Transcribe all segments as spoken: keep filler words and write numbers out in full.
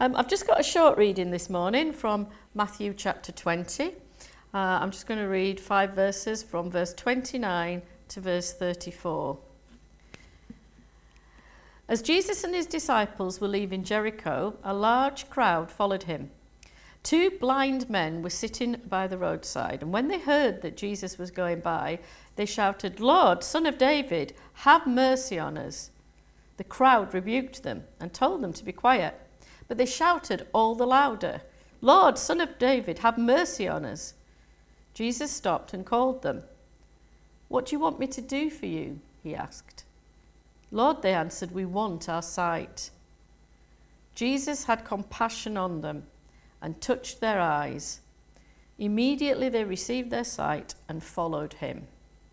Um, I've just got a short reading this morning from Matthew chapter twenty. Uh, I'm just going to read five verses from verse twenty-nine to verse thirty-four. As Jesus and his disciples were leaving Jericho, a large crowd followed him. Two blind men were sitting by the roadside, and when they heard that Jesus was going by, they shouted, "Lord, Son of David, have mercy on us." The crowd rebuked them and told them to be quiet, but they shouted all the louder, "Lord, Son of David, have mercy on us." Jesus stopped and called them. "What do you want me to do for you?" he asked. "Lord," they answered, "we want our sight." Jesus had compassion on them and touched their eyes. Immediately they received their sight and followed him.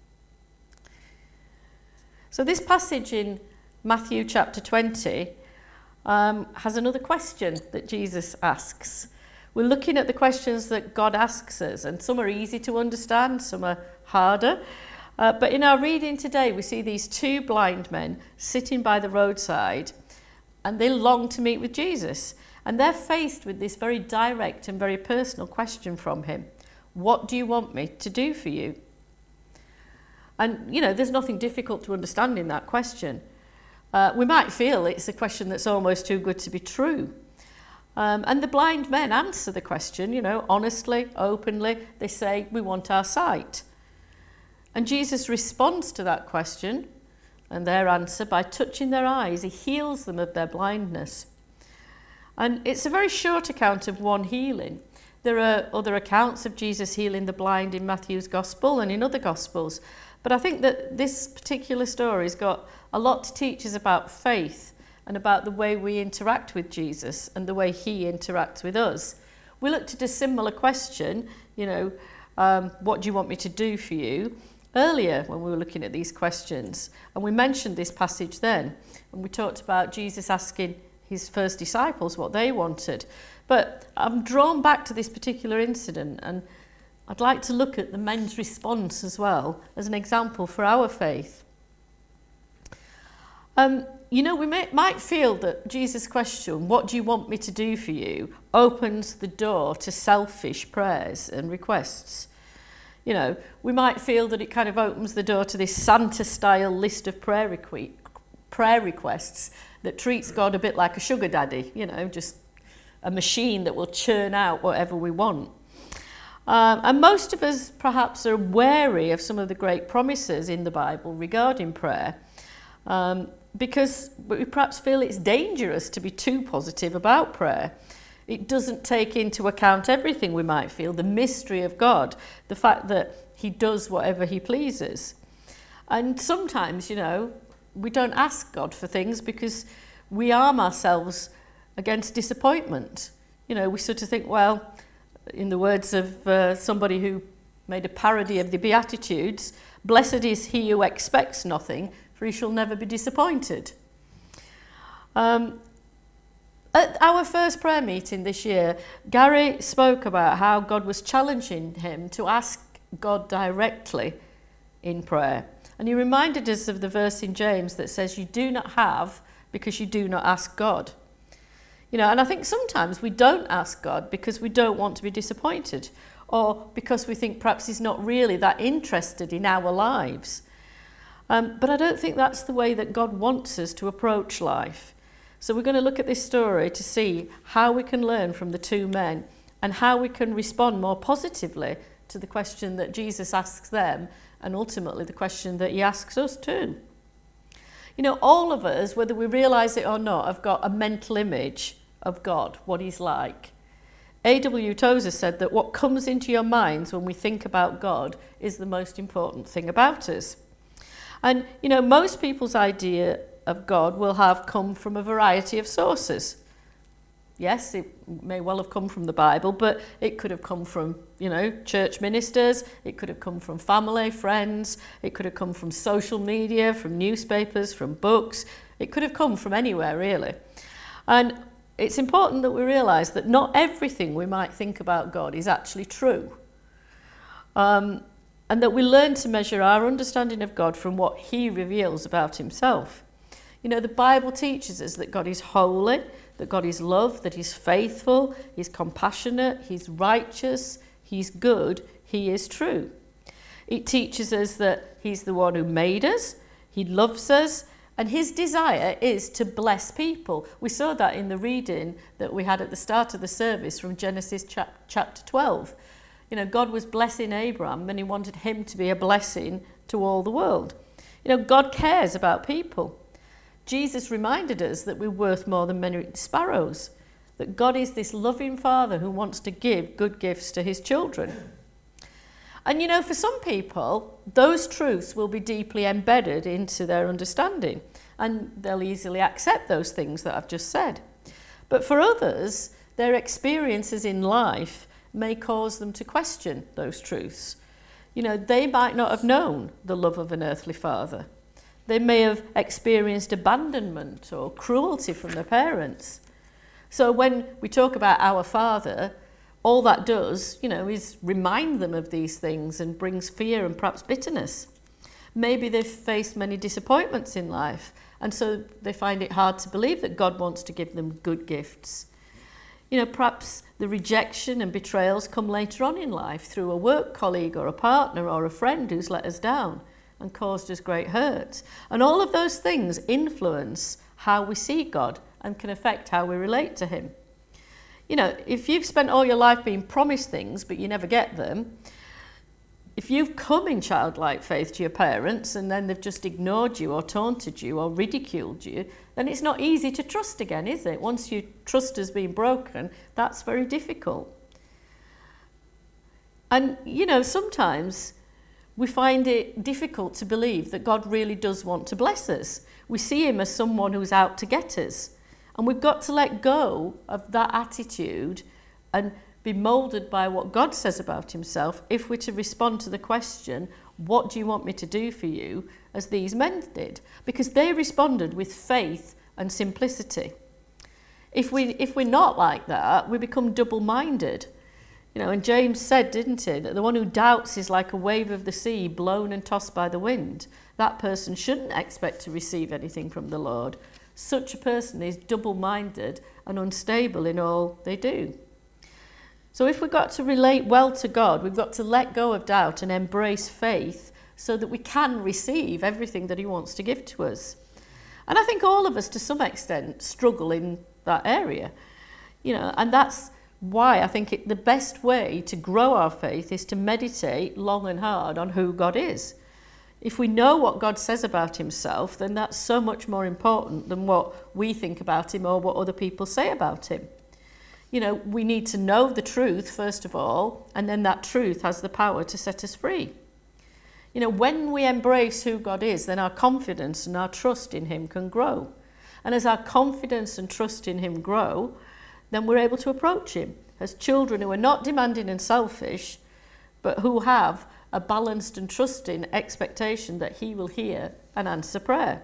So this passage in Matthew chapter twenty um, has another question that Jesus asks. We're looking at the questions that God asks us, and some are easy to understand, some are harder. Uh, but in our reading today, we see these two blind men sitting by the roadside, and they long to meet with Jesus. And they're faced with this very direct and very personal question from him. What do you want me to do for you? And, you know, there's nothing difficult to understand in that question. Uh, we might feel it's a question that's almost too good to be true. Um, and the blind men answer the question, you know, honestly, openly. They say, "We want our sight." And Jesus responds to that question and their answer by touching their eyes. He heals them of their blindness. And it's a very short account of one healing. There are other accounts of Jesus healing the blind in Matthew's Gospel and in other Gospels. But I think that this particular story's got a lot to teach us about faith and about the way we interact with Jesus and the way he interacts with us. We looked at a similar question, you know, um, what do you want me to do for you, earlier when we were looking at these questions. And we mentioned this passage then. And we talked about Jesus asking his first disciples what they wanted. But I'm drawn back to this particular incident, and I'd like to look at the men's response as well as an example for our faith. Um, you know, we may, might feel that Jesus' question, "What do you want me to do for you?" opens the door to selfish prayers and requests. You know, we might feel that it kind of opens the door to this Santa-style list of prayer, requ- prayer requests that treats God a bit like a sugar daddy, you know, just a machine that will churn out whatever we want. Um, and most of us perhaps are wary of some of the great promises in the Bible regarding prayer, um, because we perhaps feel it's dangerous to be too positive about prayer. It doesn't take into account everything we might feel, the mystery of God, the fact that he does whatever he pleases. And sometimes, you know, we don't ask God for things because we arm ourselves against disappointment. You know, we sort of think, well, in the words of uh, somebody who made a parody of the Beatitudes, "Blessed is he who expects nothing, for he shall never be disappointed." Um, at our first prayer meeting this year, Gary spoke about how God was challenging him to ask God directly in prayer. And he reminded us of the verse in James that says, "You do not have because you do not ask God." You know, and I think sometimes we don't ask God because we don't want to be disappointed, or because we think perhaps he's not really that interested in our lives. Um, but I don't think that's the way that God wants us to approach life. So we're going to look at this story to see how we can learn from the two men and how we can respond more positively to the question that Jesus asks them, and ultimately the question that he asks us too. You know, all of us, whether we realise it or not, have got a mental image of God, what he's like. A W Tozer said that what comes into your minds when we think about God is the most important thing about us. And, you know, most people's idea of God will have come from a variety of sources. Yes, it may well have come from the Bible, but it could have come from, you know, church ministers, it could have come from family, friends, it could have come from social media, from newspapers, from books. It could have come from anywhere, really. And it's important that we realise that not everything we might think about God is actually true. Um, and that we learn to measure our understanding of God from what he reveals about himself. You know, the Bible teaches us that God is holy, that God is love, that he's faithful, he's compassionate, he's righteous, he's good, he is true. It teaches us that he's the one who made us, he loves us, and his desire is to bless people. We saw that in the reading that we had at the start of the service from Genesis chap- chapter twelve. You know, God was blessing Abraham and he wanted him to be a blessing to all the world. You know, God cares about people. Jesus reminded us that we're worth more than many sparrows, that God is this loving Father who wants to give good gifts to his children. And you know, for some people, those truths will be deeply embedded into their understanding and they'll easily accept those things that I've just said. But for others, their experiences in life may cause them to question those truths. You know, they might not have known the love of an earthly father. They may have experienced abandonment or cruelty from their parents. So when we talk about our Father, all that does, you know, is remind them of these things and brings fear and perhaps bitterness. Maybe they've faced many disappointments in life, and so they find it hard to believe that God wants to give them good gifts. You know, perhaps the rejection and betrayals come later on in life through a work colleague or a partner or a friend who's let us down and caused us great hurt. And all of those things influence how we see God and can affect how we relate to him. You know, if you've spent all your life being promised things but you never get them, if you've come in childlike faith to your parents and then they've just ignored you or taunted you or ridiculed you, then it's not easy to trust again, is it? Once your trust has been broken, that's very difficult. And, you know, sometimes we find it difficult to believe that God really does want to bless us. We see him as someone who's out to get us. And we've got to let go of that attitude and be moulded by what God says about himself if we're to respond to the question, what do you want me to do for you, as these men did? Because they responded with faith and simplicity. If, we, if we're not like that, we become double-minded. You know, and James said, didn't he, that the one who doubts is like a wave of the sea blown and tossed by the wind. That person shouldn't expect to receive anything from the Lord. Such a person is double-minded and unstable in all they do. So if we've got to relate well to God, we've got to let go of doubt and embrace faith so that we can receive everything that he wants to give to us. And I think all of us, to some extent, struggle in that area. You know, and that's why I think it, the best way to grow our faith is to meditate long and hard on who God is. If we know what God says about himself, then that's so much more important than what we think about him or what other people say about him. You know, we need to know the truth, first of all, and then that truth has the power to set us free. You know, when we embrace who God is, then our confidence and our trust in him can grow. And as our confidence and trust in him grow, then we're able to approach him as children who are not demanding and selfish, but who have a balanced and trusting expectation that he will hear and answer prayer.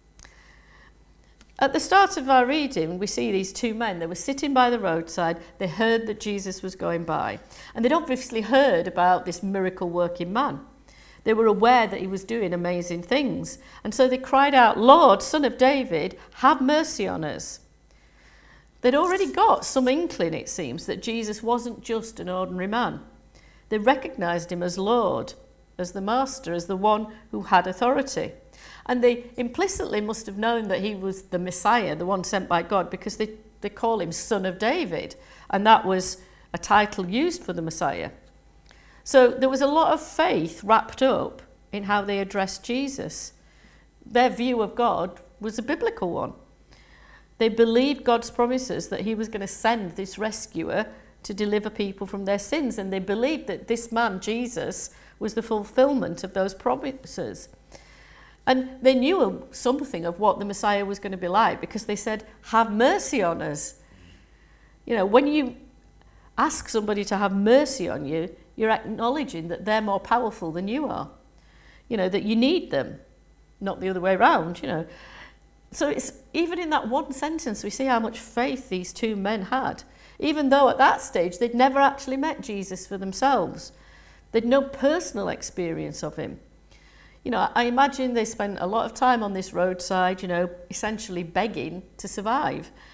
At the start of our reading, we see these two men. They were sitting by the roadside. They heard that Jesus was going by. And they'd obviously heard about this miracle-working man. They were aware that he was doing amazing things. And so they cried out, "Lord, Son of David, have mercy on us." They'd already got some inkling, it seems, that Jesus wasn't just an ordinary man. They recognised him as Lord, as the Master, as the one who had authority. And they implicitly must have known that he was the Messiah, the one sent by God, because they, they call him Son of David. And that was a title used for the Messiah. So there was a lot of faith wrapped up in how they addressed Jesus. Their view of God was a biblical one. They believed God's promises that he was going to send this rescuer to deliver people from their sins. And they believed that this man, Jesus, was the fulfillment of those promises. And they knew something of what the Messiah was going to be like because they said, "Have mercy on us." You know, when you ask somebody to have mercy on you, you're acknowledging that they're more powerful than you are. You know, that you need them, not the other way around, you know. So it's even in that one sentence, we see how much faith these two men had. Even though at that stage, they'd never actually met Jesus for themselves. They'd no personal experience of him. You know, I imagine they spent a lot of time on this roadside, you know, essentially begging to survive.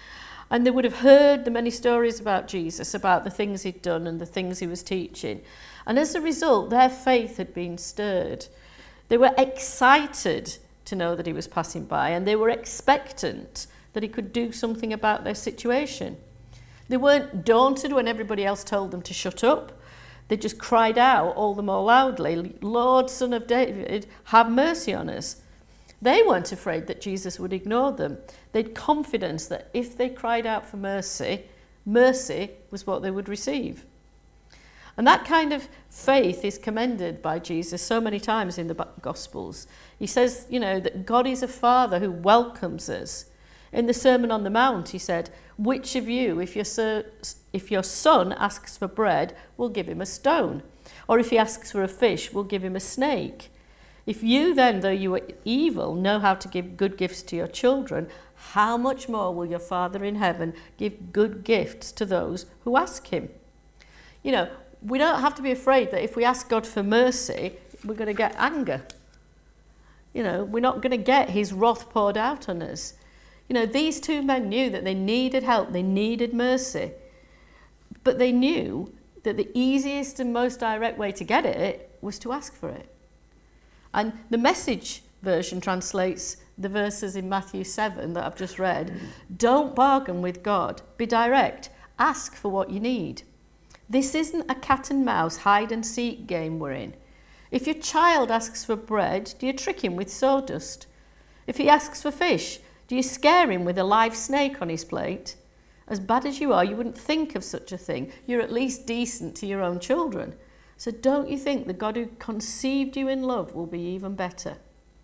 And they would have heard the many stories about Jesus, about the things he'd done and the things he was teaching. And as a result, their faith had been stirred. They were excited to know that he was passing by, and they were expectant that he could do something about their situation. They weren't daunted when everybody else told them to shut up. They just cried out all the more loudly, "Lord, Son of David, have mercy on us." They weren't afraid that Jesus would ignore them. They'd confidence that if they cried out for mercy, mercy was what they would receive. And that kind of faith is commended by Jesus so many times in the Gospels. He says, you know, that God is a Father who welcomes us. In the Sermon on the Mount, he said, "Which of you, if your, son, if your son asks for bread, will give him a stone? Or if he asks for a fish, will give him a snake? If you then, though you are evil, know how to give good gifts to your children, how much more will your Father in heaven give good gifts to those who ask him?" You know, we don't have to be afraid that if we ask God for mercy, we're going to get anger. You know, we're not going to get his wrath poured out on us. You know, these two men knew that they needed help, they needed mercy. But they knew that the easiest and most direct way to get it was to ask for it. And the Message version translates the verses in Matthew seven that I've just read. Don't bargain with God, be direct, ask for what you need. This isn't a cat and mouse hide and seek game we're in. If your child asks for bread, do you trick him with sawdust? If he asks for fish, do you scare him with a live snake on his plate? As bad as you are, you wouldn't think of such a thing. You're at least decent to your own children. So don't you think the God who conceived you in love will be even better?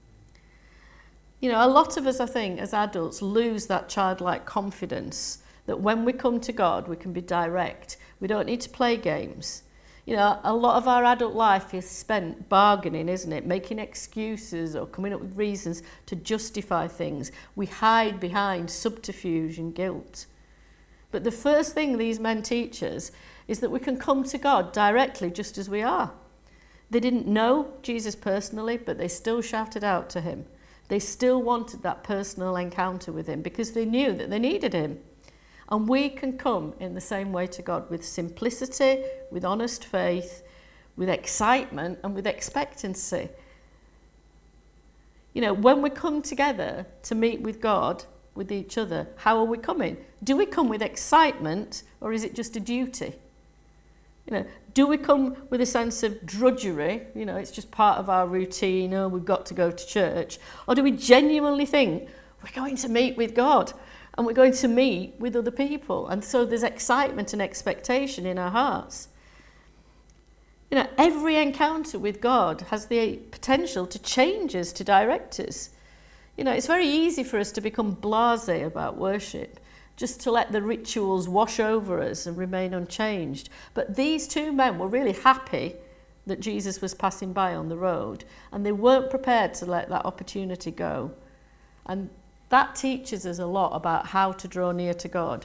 You know, a lot of us, I think, as adults, lose that childlike confidence that when we come to God, we can be direct. We don't need to play games. You know, a lot of our adult life is spent bargaining, isn't it? Making excuses or coming up with reasons to justify things. We hide behind subterfuge and guilt. But the first thing these men teach us is that we can come to God directly just as we are. They didn't know Jesus personally, but they still shouted out to him. They still wanted that personal encounter with him because they knew that they needed him. And we can come in the same way to God with simplicity, with honest faith, with excitement and with expectancy. You know, when we come together to meet with God, with each other, how are we coming? Do we come with excitement or is it just a duty? You know, do we come with a sense of drudgery? You know, it's just part of our routine, oh, we've got to go to church. Or do we genuinely think we're going to meet with God and we're going to meet with other people? And so there's excitement and expectation in our hearts. You know, every encounter with God has the potential to change us, to direct us. You know, it's very easy for us to become blasé about worship, just to let the rituals wash over us and remain unchanged. But these two men were really happy that Jesus was passing by on the road, and they weren't prepared to let that opportunity go. And that teaches us a lot about how to draw near to God.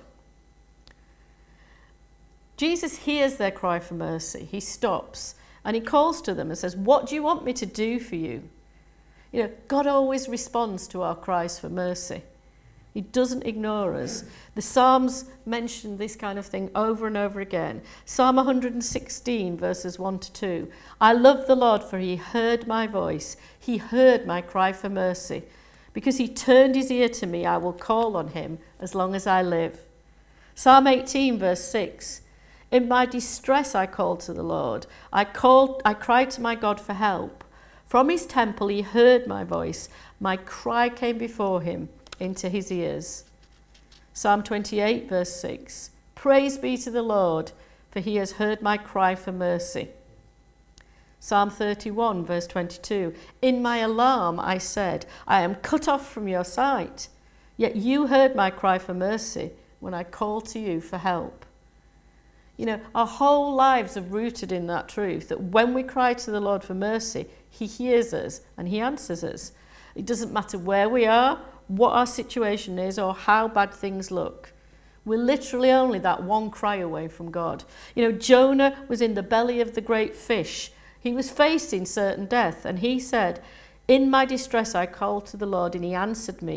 Jesus hears their cry for mercy. He stops and he calls to them and says, "What do you want me to do for you?" You know, God always responds to our cries for mercy. He doesn't ignore us. The Psalms mention this kind of thing over and over again. Psalm one hundred sixteen, verses one to two. "I love the Lord, for he heard my voice. He heard my cry for mercy. Because he turned his ear to me, I will call on him as long as I live." Psalm eighteen, verse six. "In my distress I called to the Lord. I called, I cried to my God for help. From his temple he heard my voice. My cry came before him into his ears." Psalm twenty-eight, verse six. "Praise be to the Lord, for he has heard my cry for mercy." Psalm thirty-one, verse twenty-two. "In my alarm I said, I am cut off from your sight. Yet you heard my cry for mercy when I called to you for help." You know, our whole lives are rooted in that truth, that when we cry to the Lord for mercy, he hears us and he answers us. It doesn't matter where we are, what our situation is, or how bad things look. We're literally only that one cry away from God. You know, Jonah was in the belly of the great fish. He was facing certain death, and he said, "In my distress I called to the Lord, and he answered me.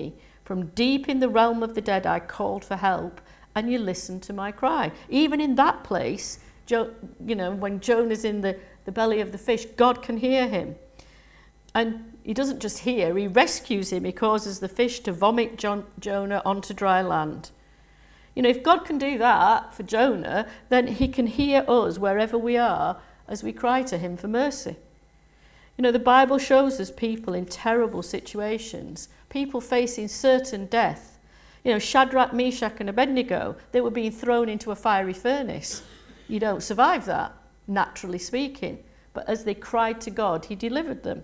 From deep in the realm of the dead I called for help, and you listened to my cry. Even in that place, Jo- you know, when Jonah's in the, the belly of the fish, God can hear him. And he doesn't just hear, he rescues him. He causes the fish to vomit John, Jonah onto dry land. You know, if God can do that for Jonah, then he can hear us wherever we are as we cry to him for mercy. You know, the Bible shows us people in terrible situations, people facing certain death. You know, Shadrach, Meshach and Abednego, they were being thrown into a fiery furnace. You don't survive that, naturally speaking. But as they cried to God, he delivered them.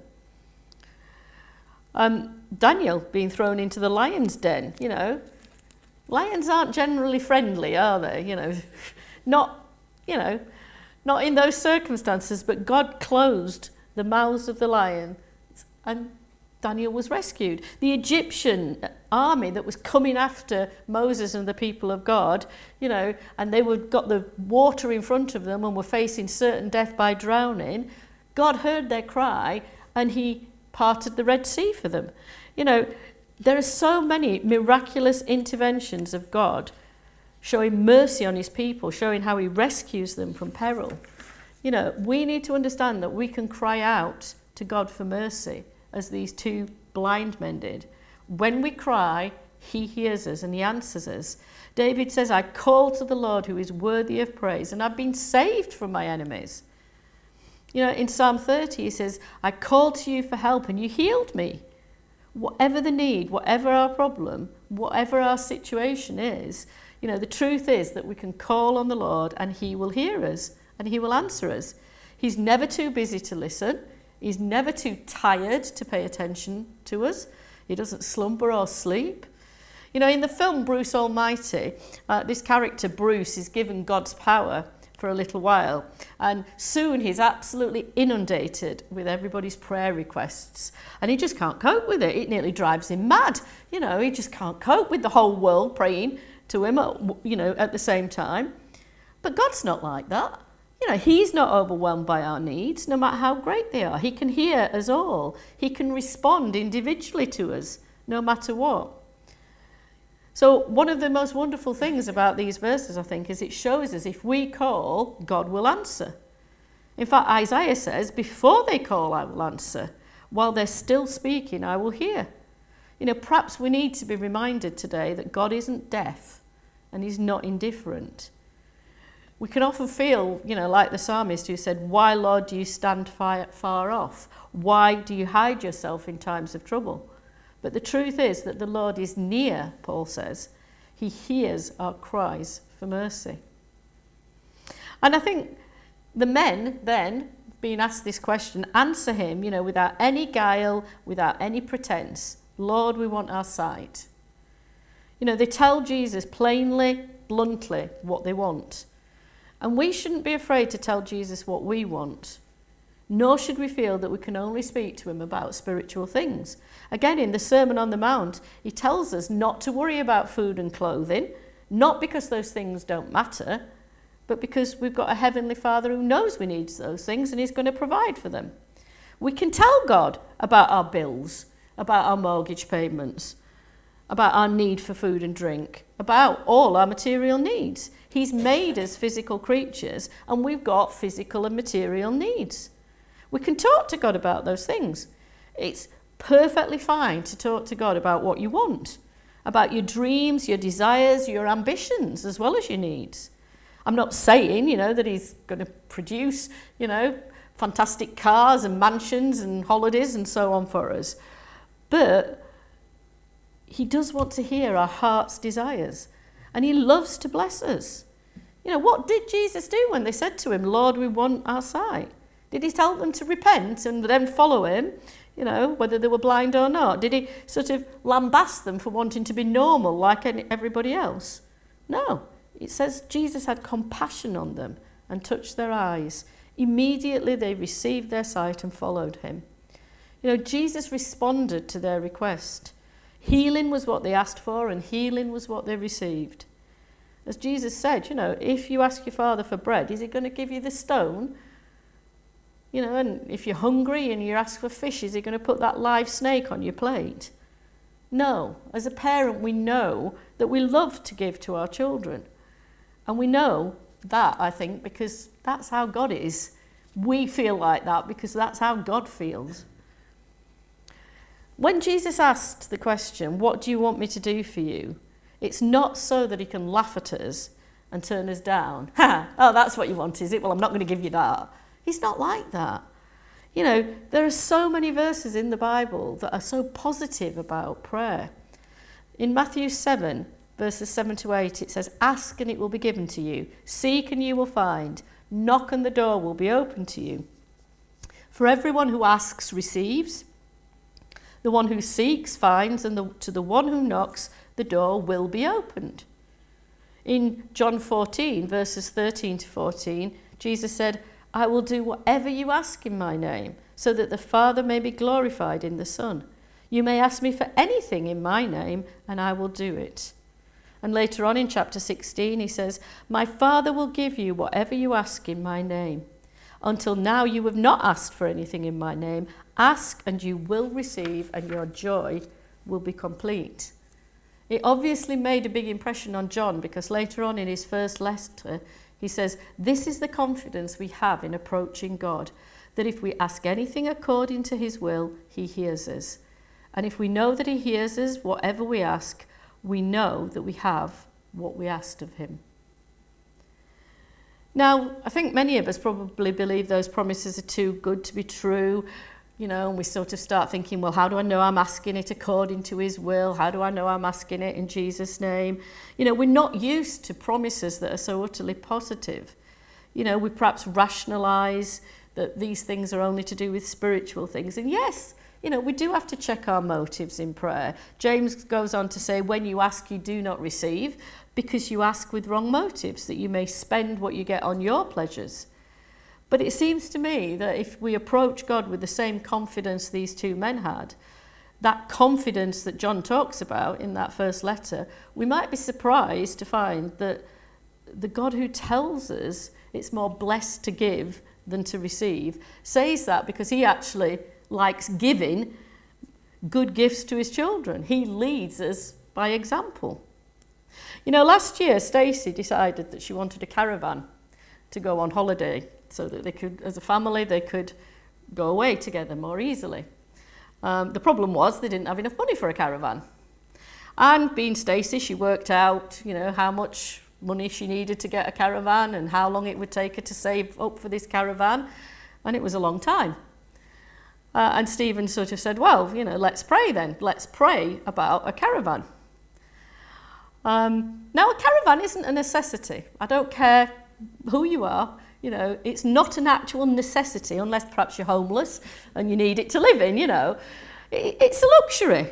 Um, Daniel being thrown into the lion's den, you know. Lions aren't generally friendly, are they? You know, not, you know, not in those circumstances, but God closed the mouths of the lions and Daniel was rescued. The Egyptian army that was coming after Moses and the people of God, you know, and they were got the water in front of them and were facing certain death by drowning, God heard their cry and he parted the Red Sea for them. You know, there are so many miraculous interventions of God showing mercy on his people, showing how he rescues them from peril. You know, we need to understand that we can cry out to God for mercy, as these two blind men did. When we cry, he hears us and he answers us. David says, I call to the Lord who is worthy of praise, and I've been saved from my enemies. You know, in Psalm thirty, he says, I called to you for help and you healed me. Whatever the need, whatever our problem, whatever our situation is, you know, the truth is that we can call on the Lord and he will hear us and he will answer us. He's never too busy to listen. He's never too tired to pay attention to us. He doesn't slumber or sleep. You know, in the film Bruce Almighty, uh, this character Bruce is given God's power for a little while, and soon he's absolutely inundated with everybody's prayer requests, and he just can't cope with it. It nearly drives him mad. You know, he just can't cope with the whole world praying to him, at, you know, at the same time. But God's not like that. You know, he's not overwhelmed by our needs, no matter how great they are. He can hear us all. He can respond individually to us, no matter what. So one of the most wonderful things about these verses, I think, is it shows us if we call, God will answer. In fact, Isaiah says, before they call, I will answer. While they're still speaking, I will hear. You know, perhaps we need to be reminded today that God isn't deaf and he's not indifferent. We can often feel, you know, like the psalmist who said, why, Lord, do you stand far, far off? Why do you hide yourself in times of trouble? But the truth is that the Lord is near, Paul says. He hears our cries for mercy. And I think the men then, being asked this question, answer him, you know, without any guile, without any pretense. Lord, we want our sight. You know, they tell Jesus plainly, bluntly what they want. And we shouldn't be afraid to tell Jesus what we want. Nor should we feel that we can only speak to him about spiritual things. Again, in the Sermon on the Mount, he tells us not to worry about food and clothing, not because those things don't matter, but because we've got a heavenly Father who knows we need those things and he's going to provide for them. We can tell God about our bills, about our mortgage payments, about our need for food and drink, about all our material needs. He's made us physical creatures and we've got physical and material needs. We can talk to God about those things. It's perfectly fine to talk to God about what you want, about your dreams, your desires, your ambitions, as well as your needs. I'm not saying, you know, that he's going to produce, you know, fantastic cars and mansions and holidays and so on for us. But he does want to hear our heart's desires, and he loves to bless us. You know, what did Jesus do when they said to him, Lord, we want our sight? Did he tell them to repent and then follow him, you know, whether they were blind or not? Did he sort of lambast them for wanting to be normal like everybody else? No. It says Jesus had compassion on them and touched their eyes. Immediately they received their sight and followed him. You know, Jesus responded to their request. Healing was what they asked for and healing was what they received. As Jesus said, you know, if you ask your Father for bread, is he going to give you the stone? You know, and if you're hungry and you ask for fish, is he going to put that live snake on your plate? No. As a parent, we know that we love to give to our children. And we know that, I think, because that's how God is. We feel like that because that's how God feels. When Jesus asked the question, what do you want me to do for you? It's not so that he can laugh at us and turn us down. Ha! Oh, that's what you want, is it? Well, I'm not going to give you that. He's not like that. You know, there are so many verses in the Bible that are so positive about prayer. In Matthew seven, verses seven to eight, it says, ask and it will be given to you. Seek and you will find. Knock and the door will be opened to you. For everyone who asks receives. The one who seeks finds, and the, to the one who knocks, the door will be opened. In John fourteen, verses thirteen to fourteen, Jesus said, I will do whatever you ask in my name, so that the Father may be glorified in the Son. You may ask me for anything in my name, and I will do it. And later on in chapter sixteen, he says, my Father will give you whatever you ask in my name. Until now you have not asked for anything in my name. Ask and you will receive, and your joy will be complete. It obviously made a big impression on John, because later on in his first letter, he says, this is the confidence we have in approaching God, that if we ask anything according to his will, he hears us. And if we know that he hears us, whatever we ask, we know that we have what we asked of him. Now, I think many of us probably believe those promises are too good to be true, you know, and we sort of start thinking, well, how do I know I'm asking it according to his will? How do I know I'm asking it in Jesus' name? You know, we're not used to promises that are so utterly positive. You know, we perhaps rationalise that these things are only to do with spiritual things. And yes, you know, we do have to check our motives in prayer. James goes on to say, when you ask, you do not receive, because you ask with wrong motives, that you may spend what you get on your pleasures. But it seems to me that if we approach God with the same confidence these two men had, that confidence that John talks about in that first letter, we might be surprised to find that the God who tells us it's more blessed to give than to receive says that because he actually likes giving good gifts to his children. He leads us by example. You know, last year Stacey decided that she wanted a caravan to go on holiday so that they could, as a family, they could go away together more easily. Um, the problem was they didn't have enough money for a caravan. And being Stacey, she worked out, you know, how much money she needed to get a caravan and how long it would take her to save up for this caravan. And it was a long time. Uh, and Stephen sort of said, well, you know, let's pray then. Let's pray about a caravan. Um, now, a caravan isn't a necessity. I don't care who you are. You know, it's not an actual necessity unless perhaps you're homeless and you need it to live in, you know. It, it's a luxury.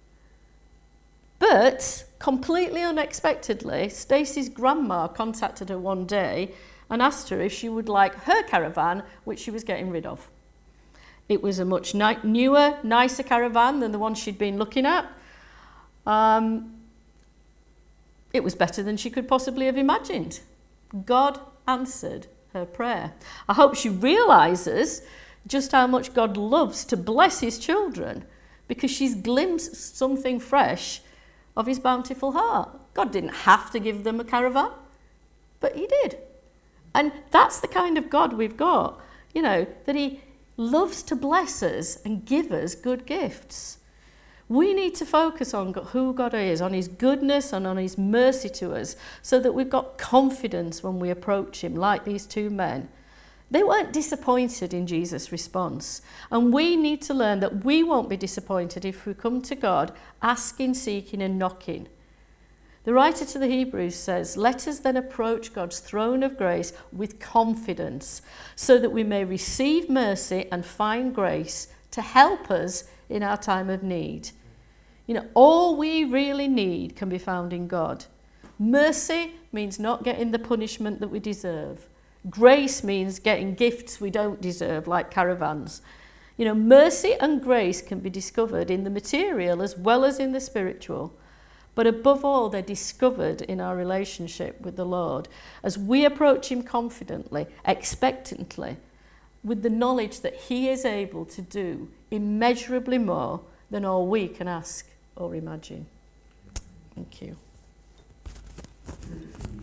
But completely unexpectedly, Stacey's grandma contacted her one day and asked her if she would like her caravan, which she was getting rid of. It was a much ni- newer, nicer caravan than the one she'd been looking at. Um, it was better than she could possibly have imagined. God answered her prayer. I hope she realises just how much God loves to bless his children, because she's glimpsed something fresh of his bountiful heart. God didn't have to give them a caravan, but he did. And that's the kind of God we've got, you know, that he loves to bless us and give us good gifts. We need to focus on who God is, on his goodness and on his mercy to us, so that we've got confidence when we approach him, like these two men. They weren't disappointed in Jesus' response. And we need to learn that we won't be disappointed if we come to God asking, seeking and knocking. The writer to the Hebrews says, let us then approach God's throne of grace with confidence, so that we may receive mercy and find grace to help us in our time of need. You know, all we really need can be found in God. Mercy means not getting the punishment that we deserve. Grace means getting gifts we don't deserve, like caravans. You know, mercy and grace can be discovered in the material as well as in the spiritual. But above all, they're discovered in our relationship with the Lord as we approach him confidently, expectantly, with the knowledge that he is able to do immeasurably more than all we can ask. or imagine. Thank you.